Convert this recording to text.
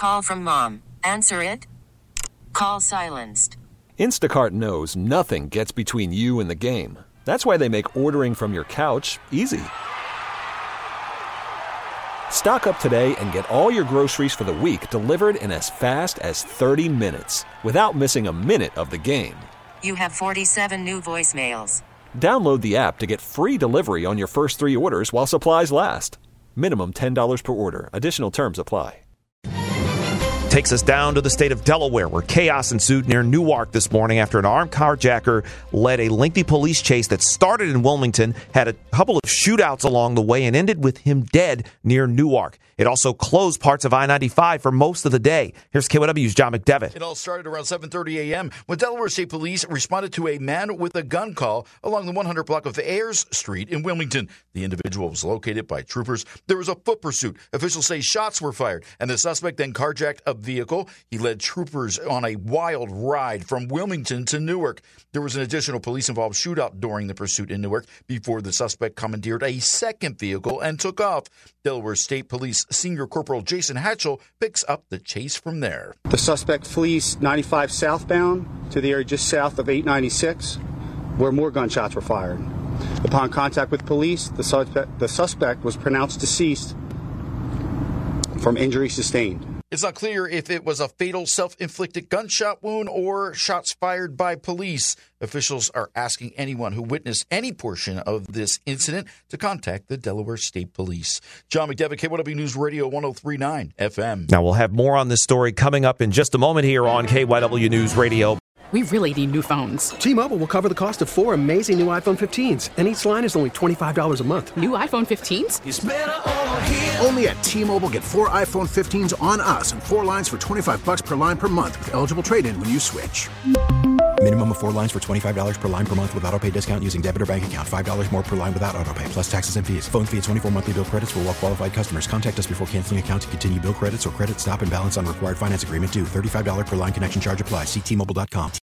call from mom. Answer it. Call silenced. Instacart knows nothing gets between you and the game. That's why they make ordering from your couch easy. Stock up today and get all your groceries for the week delivered in as fast as 30 minutes without missing a minute of the game. You have 47 new voicemails. Download the app to get free delivery on your first 3 orders while supplies last. Minimum $10 per order. Additional terms apply. Takes us down to the state of Delaware, where chaos ensued near Newark this morning after an armed carjacker led a lengthy police chase that started in Wilmington, had a couple of shootouts along the way, and ended with him dead near Newark. It also closed parts of I-95 for most of the day. Here's KYW's John McDevitt. It all started around 7:30 a.m. when Delaware State Police responded to a man with a gun call along the 100 block of Ayers Street in Wilmington. The individual was located by troopers. There was a foot pursuit. Officials say shots were fired, and the suspect then carjacked a vehicle. He led troopers on a wild ride from Wilmington to Newark. There was an additional police-involved shootout during the pursuit in Newark before the suspect commandeered a second vehicle and took off. Delaware State Police Senior Corporal Jason Hatchell picks up the chase from there. The suspect flees 95 southbound to the area just south of 896, where more gunshots were fired. Upon contact with police, the suspect was pronounced deceased from injury sustained. It's not clear if it was a fatal self-inflicted gunshot wound or shots fired by police. Officials are asking anyone who witnessed any portion of this incident to contact the Delaware State Police. John McDevitt, KYW News Radio 103.9 FM. Now, we'll have more on this story coming up in just a moment here on KYW News Radio. We really need new phones. T-Mobile will cover the cost of 4 amazing new iPhone 15s, and each line is only $25 a month. New iPhone 15s? It's better over here. Only at T-Mobile, get 4 iPhone 15s on us and 4 lines for $25 per line per month with eligible trade-in when you switch. Minimum of 4 lines for $25 per line per month with autopay discount using debit or bank account. $5 more per line without autopay, plus taxes and fees. Phone fee at 24 monthly bill credits for well-qualified customers. Contact us before canceling account to continue bill credits or credit stop and balance on required finance agreement due. $35 per line connection charge applies. See T-Mobile.com.